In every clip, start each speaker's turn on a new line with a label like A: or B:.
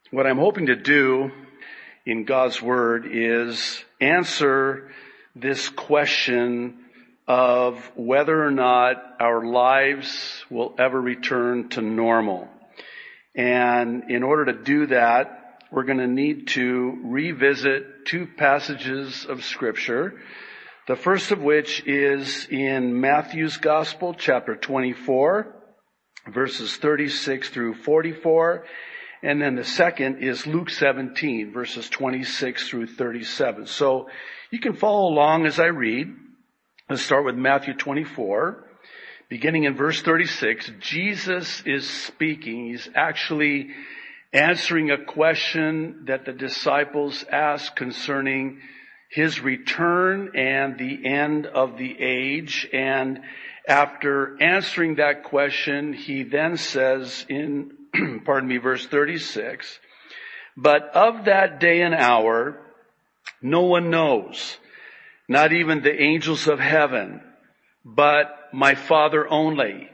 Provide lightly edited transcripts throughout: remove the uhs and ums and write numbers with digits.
A: What I'm hoping to do in God's Word is answer this question of whether or not our lives will ever return to normal. And in order to do that, we're going to need to revisit two passages of Scripture. The first of which is in Matthew's Gospel, chapter 24, verses 36 through 44. And then the second is Luke 17, verses 26 through 37. So you can follow along as I read. Let's start with Matthew 24. Beginning in verse 36, Jesus is speaking. He's actually answering a question that the disciples asked concerning his return and the end of the age. And after answering that question, he then says in verse 36, "But of that day and hour, no one knows, not even the angels of heaven, but my Father only.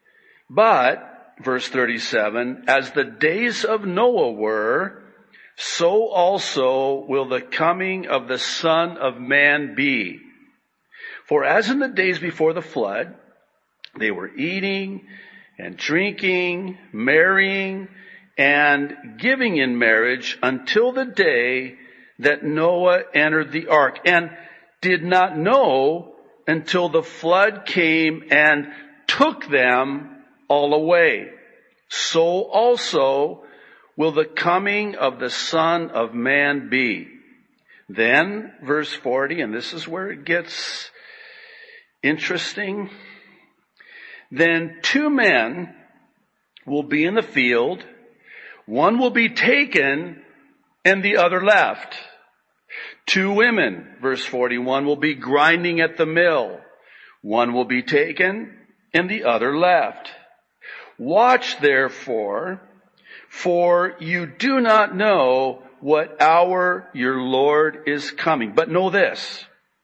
A: But," verse 37, "as the days of Noah were, so also will the coming of the Son of Man be. For as in the days before the flood, they were eating and drinking, marrying, and giving in marriage until the day that Noah entered the ark, and did not know until the flood came and took them all away. So also will the coming of the Son of Man be." Then, verse 40, and this is where it gets interesting. "Then two men will be in the field. One will be taken and the other left. Two women," verse 41, "will be grinding at the mill. One will be taken and the other left. Watch therefore, for you do not know what hour your Lord is coming. But know this,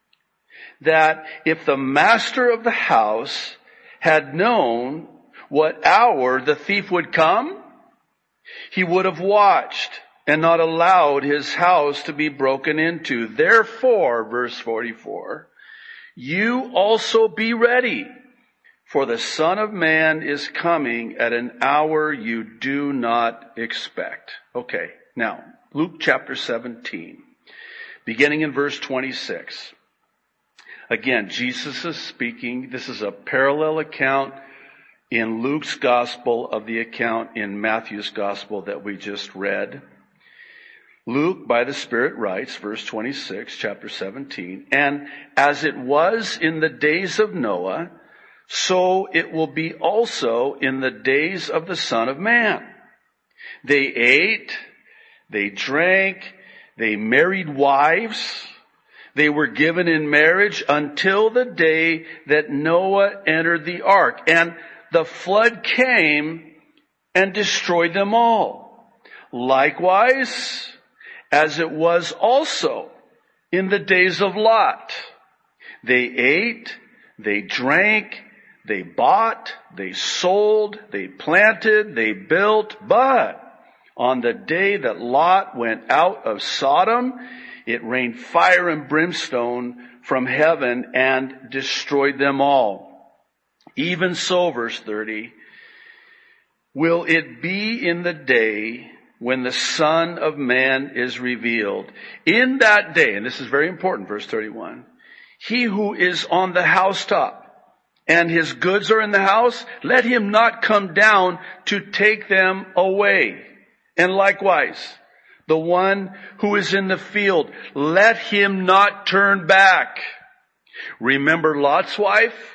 A: that if the master of the house had known what hour the thief would come, he would have watched and not allowed his house to be broken into. Therefore," verse 44, "you also be ready, for the Son of Man is coming at an hour you do not expect." Okay, now, Luke chapter 17, beginning in verse 26. Again, Jesus is speaking. This is a parallel account in Luke's gospel of the account in Matthew's gospel that we just read. Luke, by the Spirit, writes, verse 26, chapter 17, "And as it was in the days of Noah, so it will be also in the days of the Son of Man. They ate, they drank, they married wives. They were given in marriage until the day that Noah entered the ark. And the flood came and destroyed them all. Likewise, as it was also in the days of Lot. They ate, they drank, they bought, they sold, they planted, they built. But on the day that Lot went out of Sodom, it rained fire and brimstone from heaven and destroyed them all. Even so," verse 30, "will it be in the day when the Son of Man is revealed. In that day," and this is very important, verse 31, "he who is on the housetop and his goods are in the house, let him not come down to take them away. And likewise, the one who is in the field, let him not turn back. Remember Lot's wife?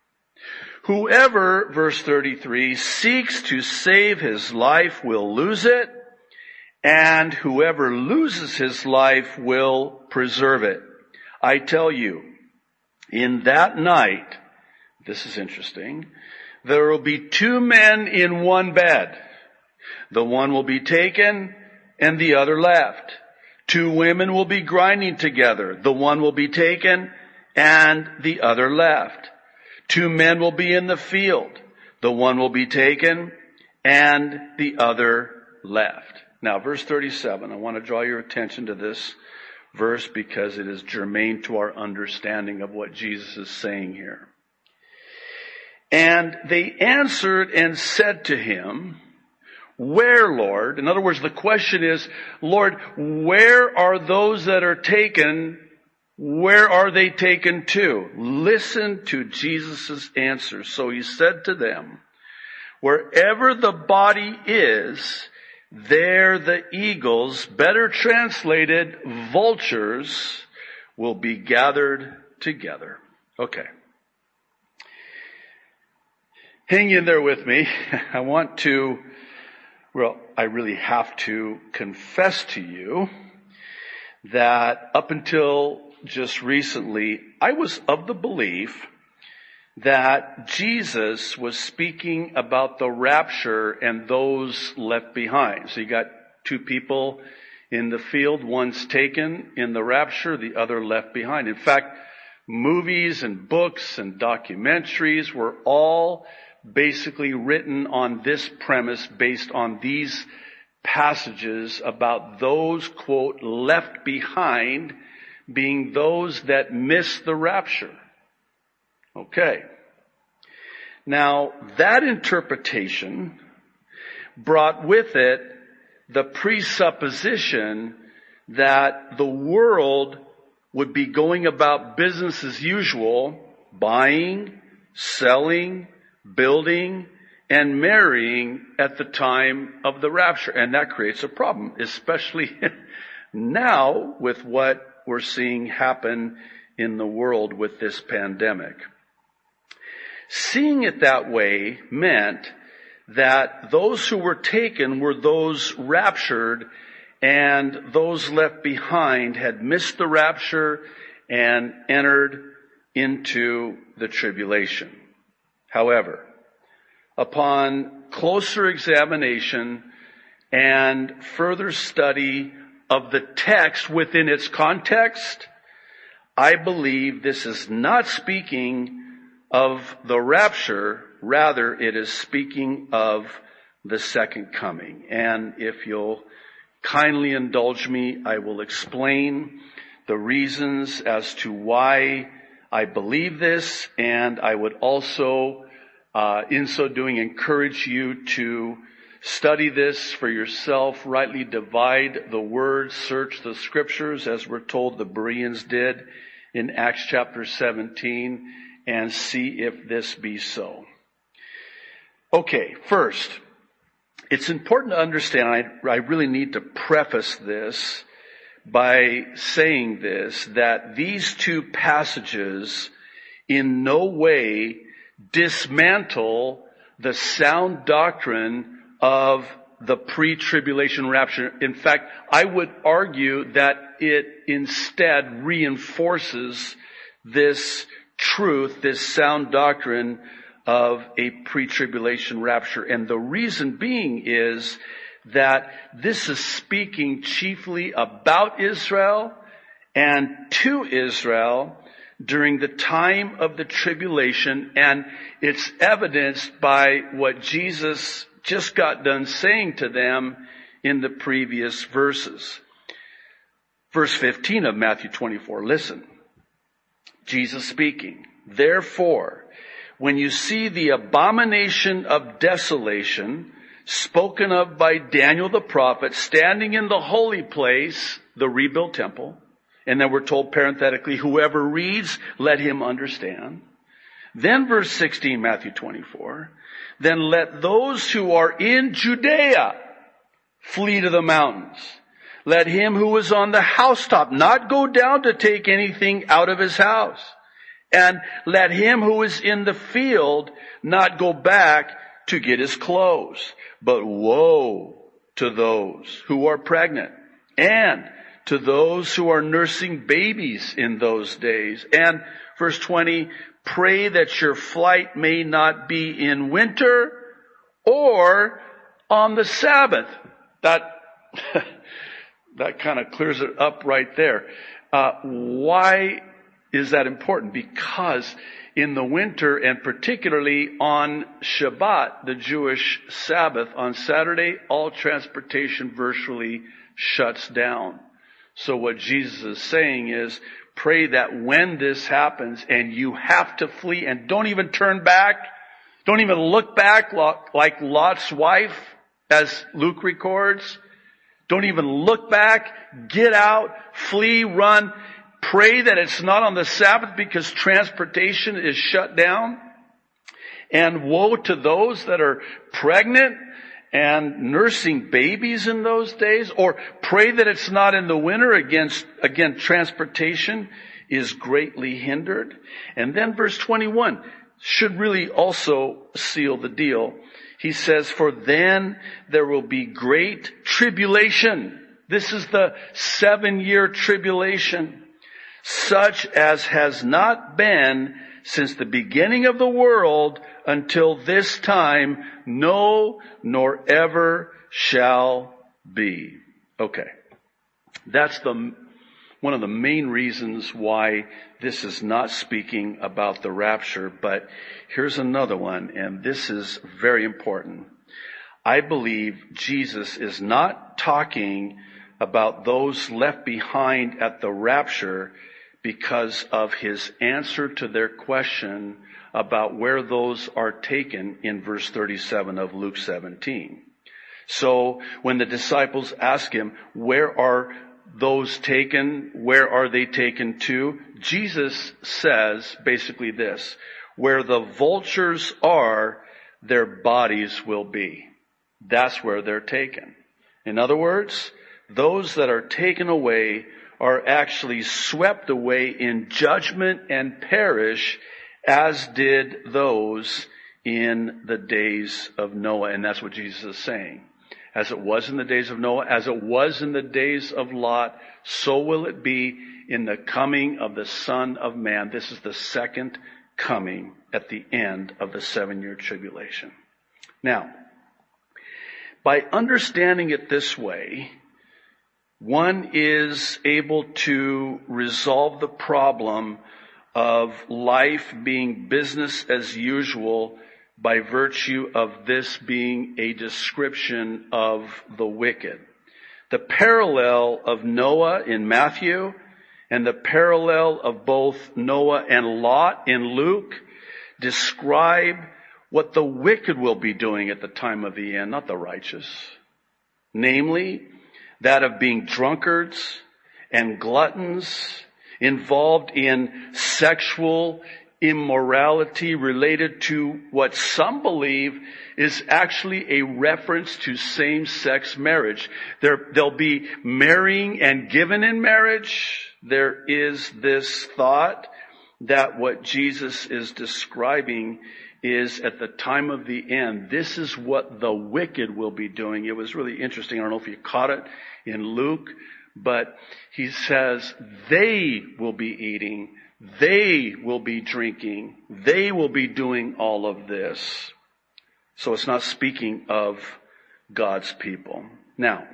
A: Whoever," verse 33, "seeks to save his life will lose it, and whoever loses his life will preserve it. I tell you, in that night," this is interesting, "there will be two men in one bed. The one will be taken and the other left. Two women will be grinding together. The one will be taken and the other left. Two men will be in the field. The one will be taken and the other left." Now, verse 37, I want to draw your attention to this verse because it is germane to our understanding of what Jesus is saying here. And they answered and said to him, "Where, Lord?" In other words, the question is, Lord, where are those that are taken? Where are they taken to? Listen to Jesus' answer. So he said to them, "Wherever the body is, there the eagles," better translated, vultures, "will be gathered together." Okay. Hang in there with me. I really have to confess to you that up until just recently, I was of the belief that Jesus was speaking about the rapture and those left behind. So you got two people in the field, one's taken in the rapture, the other left behind. In fact, movies and books and documentaries were all basically written on this premise based on these passages about those, quote, left behind being those that miss the rapture. Okay. Now, that interpretation brought with it the presupposition that the world would be going about business as usual, buying, selling, building, and marrying at the time of the rapture. And that creates a problem, especially now with what we're seeing happen in the world with this pandemic. Seeing it that way meant that those who were taken were those raptured, and those left behind had missed the rapture and entered into the tribulation. However, upon closer examination and further study of the text within its context, I believe this is not speaking of the rapture, rather it is speaking of the second coming. And if you'll kindly indulge me, I will explain the reasons as to why I believe this, and I would also, in so doing, encourage you to study this for yourself, rightly divide the word, search the scriptures, as we're told the Bereans did in Acts chapter 17, and see if this be so. Okay, first, it's important to understand, I really need to preface this by saying this, that these two passages in no way dismantle the sound doctrine of the pre-tribulation rapture. In fact, I would argue that it instead reinforces this truth, this sound doctrine of a pre-tribulation rapture. And the reason being is that this is speaking chiefly about Israel and to Israel during the time of the tribulation, and it's evidenced by what Jesus just got done saying to them in the previous verses. Verse 15 of Matthew 24, listen. Jesus speaking, "Therefore, when you see the abomination of desolation spoken of by Daniel the prophet standing in the holy place, the rebuilt temple," and then we're told parenthetically, "Whoever reads, let him understand." Then verse 16, Matthew 24, "Then let those who are in Judea flee to the mountains. Let him who is on the housetop not go down to take anything out of his house. And let him who is in the field not go back to get his clothes. But woe to those who are pregnant and to those who are nursing babies in those days." And verse 20, "Pray that your flight may not be in winter or on the Sabbath." That kind of clears it up right there. Why is that important? Because in the winter, and particularly on Shabbat, the Jewish Sabbath, on Saturday, all transportation virtually shuts down. So what Jesus is saying is, pray that when this happens and you have to flee, and don't even turn back, don't even look back like Lot's wife, as Luke records. Don't even look back, get out, flee, run. Pray that it's not on the Sabbath because transportation is shut down. And woe to those that are pregnant and nursing babies in those days. Or pray that it's not in the winter. Again, transportation is greatly hindered. And then verse 21 should really also seal the deal. He says, for then there will be great tribulation. This is the 7-year tribulation, such as has not been since the beginning of the world until this time, no, nor ever shall be. Okay. That's one of the main reasons why this is not speaking about the rapture, but here's another one, and this is very important. I believe Jesus is not talking about those left behind at the rapture because of his answer to their question about where those are taken in verse 37 of Luke 17. So when the disciples ask him, where are those taken? Where are they taken to? Jesus says basically this: where the vultures are, their bodies will be. That's where they're taken. In other words, those that are taken away are actually swept away in judgment and perish, as did those in the days of Noah. And that's what Jesus is saying. As it was in the days of Noah, as it was in the days of Lot, so will it be in the coming of the Son of Man. This is the second coming at the end of the 7-year tribulation. Now, by understanding it this way, one is able to resolve the problem of life being business as usual by virtue of this being a description of the wicked. The parallel of Noah in Matthew and the parallel of both Noah and Lot in Luke describe what the wicked will be doing at the time of the end, not the righteous. Namely, that of being drunkards and gluttons, involved in sexual immorality related to what some believe is actually a reference to same-sex marriage. They'll be marrying and given in marriage. There is this thought that what Jesus is describing is at the time of the end, this is what the wicked will be doing. It was really interesting. I don't know if you caught it in Luke, but he says they will be eating, they will be drinking, they will be doing all of this. So it's not speaking of God's people. Now,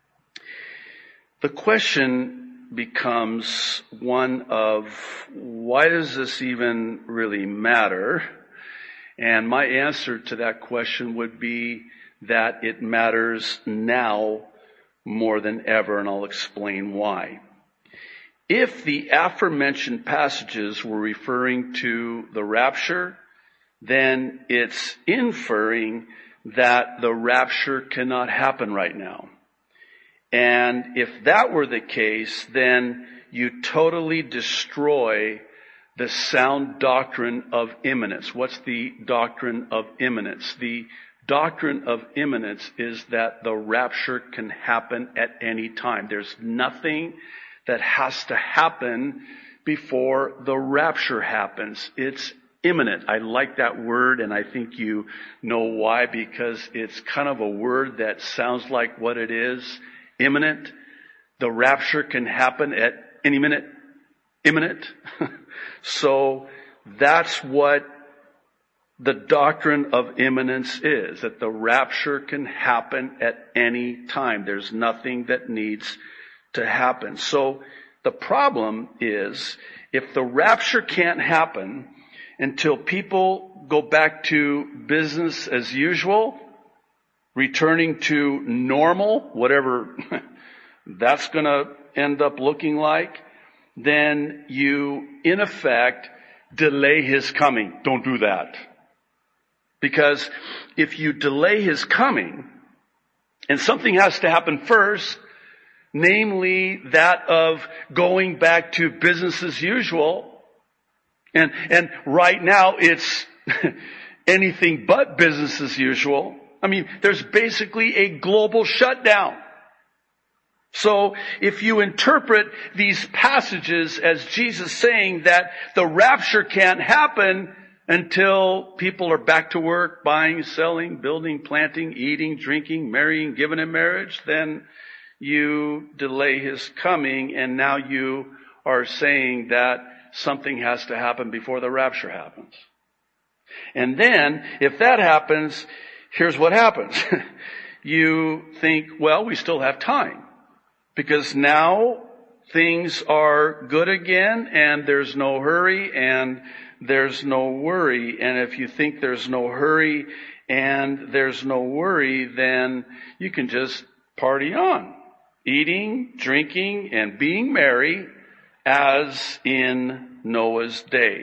A: the question becomes one of, why does this even really matter? And my answer to that question would be that it matters now more than ever, and I'll explain why. If the aforementioned passages were referring to the rapture, then it's inferring that the rapture cannot happen right now. And if that were the case, then you totally destroy the sound doctrine of imminence. What's the doctrine of imminence? The doctrine of imminence is that the rapture can happen at any time. There's nothing that has to happen before the rapture happens. It's imminent. I like that word, and I think you know why, because it's kind of a word that sounds like what it is. Imminent. The rapture can happen at any minute. Imminent. So that's what the doctrine of imminence is, that the rapture can happen at any time. There's nothing that needs to happen. So The problem is, if the rapture can't happen until people go back to business as usual, returning to normal, whatever that's going to end up looking like, then you, in effect, delay his coming. Don't do that. Because if you delay his coming, and something has to happen first, namely that of going back to business as usual, and right now it's anything but business as usual. I mean, there's basically a global shutdown. So if you interpret these passages as Jesus saying that the rapture can't happen until people are back to work, buying, selling, building, planting, eating, drinking, marrying, giving in marriage, then you delay his coming, and now you are saying that something has to happen before the rapture happens. And then, if that happens, here's what happens. You think, well, we still have time. Because now things are good again, and there's no hurry, and there's no worry. And if you think there's no hurry and there's no worry, then you can just party on, eating, drinking, and being merry as in Noah's day.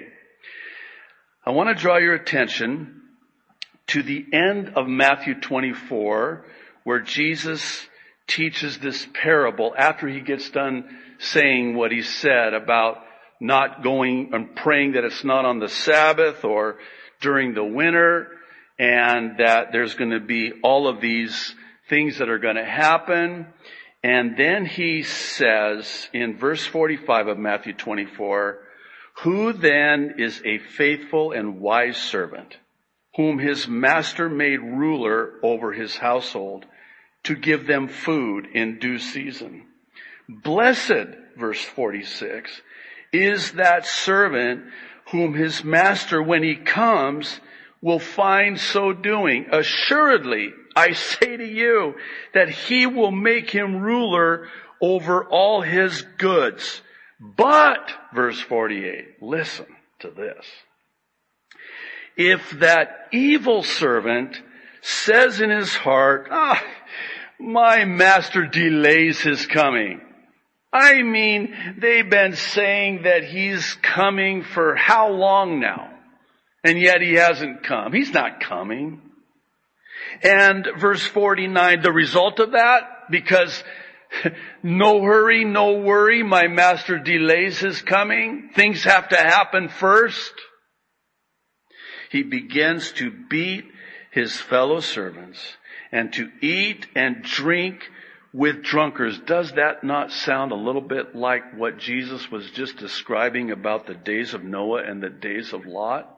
A: I want to draw your attention to the end of Matthew 24, where Jesus teaches this parable after he gets done saying what he said about not going and praying that it's not on the Sabbath or during the winter, and that there's going to be all of these things that are going to happen. And then he says in verse 45 of Matthew 24, "Who then is a faithful and wise servant, whom his master made ruler over his household, to give them food in due season? Blessed," verse 46, "is that servant whom his master, when he comes, will find so doing. Assuredly, I say to you that he will make him ruler over all his goods. But," verse 48, listen to this, "if that evil servant says in his heart, my master delays his coming." I mean, they've been saying that he's coming for how long now? And yet he hasn't come. He's not coming. And verse 49, the result of that, because no hurry, no worry, my master delays his coming, things have to happen first. He begins to beat his fellow servants and to eat and drink with drunkards. Does that not sound a little bit like what Jesus was just describing about the days of Noah and the days of Lot?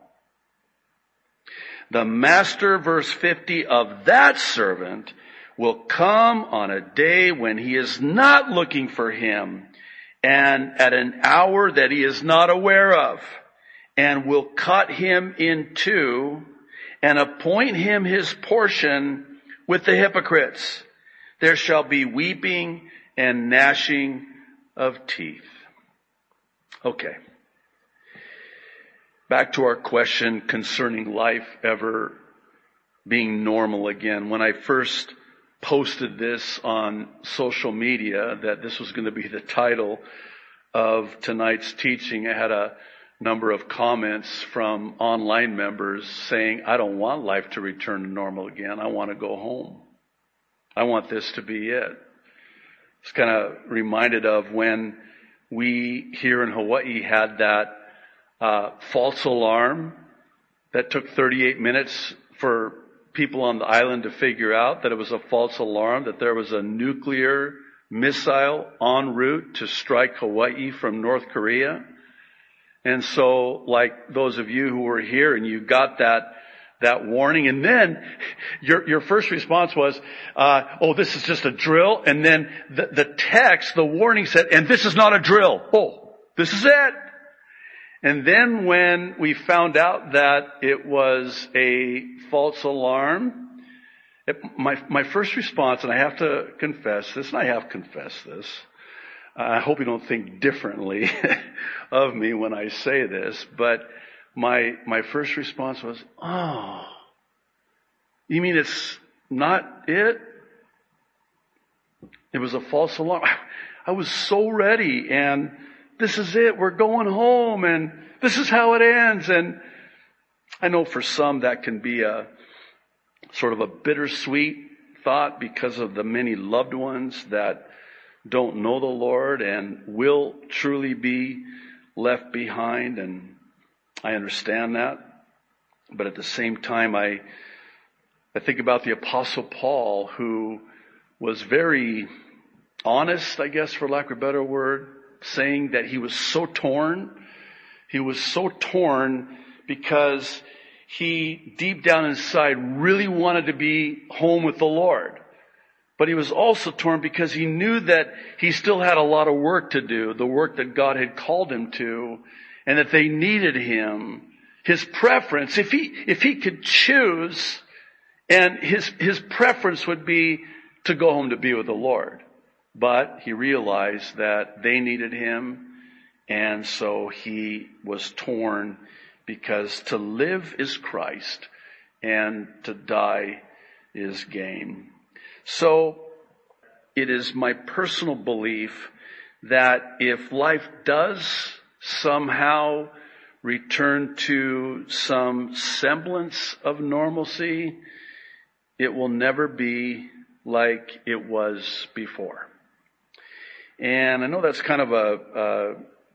A: The master, verse 50, of that servant will come on a day when he is not looking for him, and at an hour that he is not aware of, and will cut him in two and appoint him his portion with the hypocrites. There shall be weeping and gnashing of teeth. Okay. Back to our question concerning life ever being normal again. When I first posted this on social media, that this was going to be the title of tonight's teaching, I had a number of comments from online members saying, "I don't want life to return to normal again. I want to go home. I want this to be it." It's kind of reminded of when we here in Hawaii had that false alarm that took 38 minutes for people on the island to figure out that it was a false alarm, that there was a nuclear missile en route to strike Hawaii from North Korea. And so, like those of you who were here and you got that warning, and then your first response was, this is just a drill. And then the text, the warning said, and this is not a drill. Oh, this is it. And then when we found out that it was a false alarm, my first response, and I have to confess this, and I have confessed this, I hope you don't think differently of me when I say this, but my first response was, oh, you mean it's not it? It was a false alarm. I was so ready, and this is it. We're going home, and this is how it ends. And I know for some that can be a sort of a bittersweet thought because of the many loved ones that don't know the Lord and will truly be left behind. And I understand that. But at the same time, I think about the Apostle Paul, who was very honest, I guess, for lack of a better word, saying that he was so torn. He was so torn because he, deep down inside, really wanted to be home with the Lord. But he was also torn because he knew that he still had a lot of work to do, the work that God had called him to, and that they needed him. His preference, if he could choose, and his preference would be to go home to be with the Lord. But he realized that they needed him, and so he was torn, because to live is Christ and to die is gain. So it is my personal belief that if life does somehow return to some semblance of normalcy, it will never be like it was before. And I know that's kind of a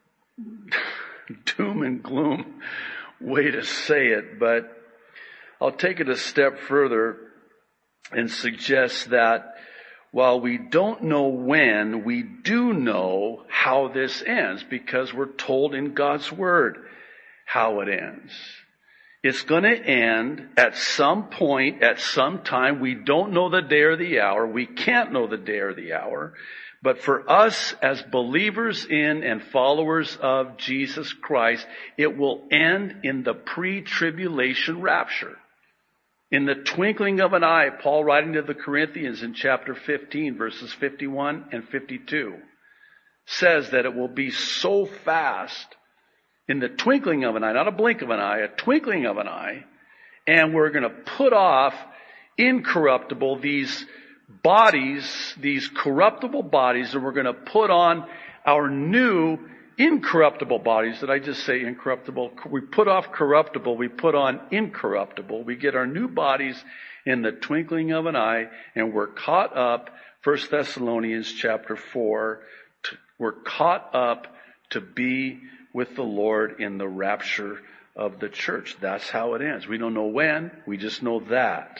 A: doom and gloom way to say it, but I'll take it a step further and suggest that while we don't know when, we do know how this ends, because we're told in God's Word how it ends. It's going to end at some point, at some time. We don't know the day or the hour. We can't know the day or the hour. But for us as believers in and followers of Jesus Christ, it will end in the pre-tribulation rapture. In the twinkling of an eye, Paul, writing to the Corinthians in chapter 15, verses 51 and 52, says that it will be so fast, in the twinkling of an eye, not a blink of an eye, a twinkling of an eye, and we're going to put off incorruptible, these bodies, these corruptible bodies, and we're going to put on our new incorruptible bodies. Did I just say incorruptible? We put off corruptible, we put on incorruptible. We get our new bodies in the twinkling of an eye, and we're caught up, 1 Thessalonians chapter 4, we're caught up to be with the Lord in the rapture of the church. That's how it ends. We don't know when, we just know that.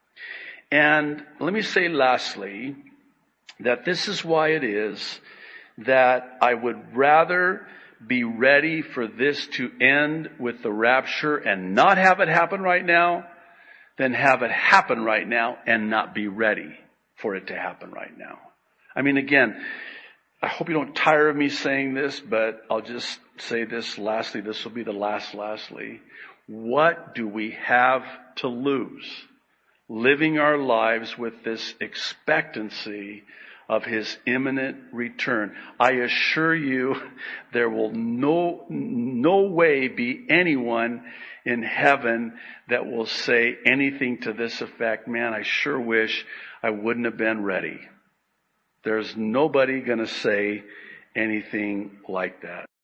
A: And let me say lastly, that this is why it is that I would rather be ready for this to end with the rapture and not have it happen right now, than have it happen right now and not be ready for it to happen right now. I mean, again, I hope you don't tire of me saying this, but I'll just say this lastly. This will be the lastly. What do we have to lose living our lives with this expectancy of His imminent return? I assure you, there will no way be anyone in heaven that will say anything to this effect, man, I sure wish I wouldn't have been ready. There's nobody going to say anything like that.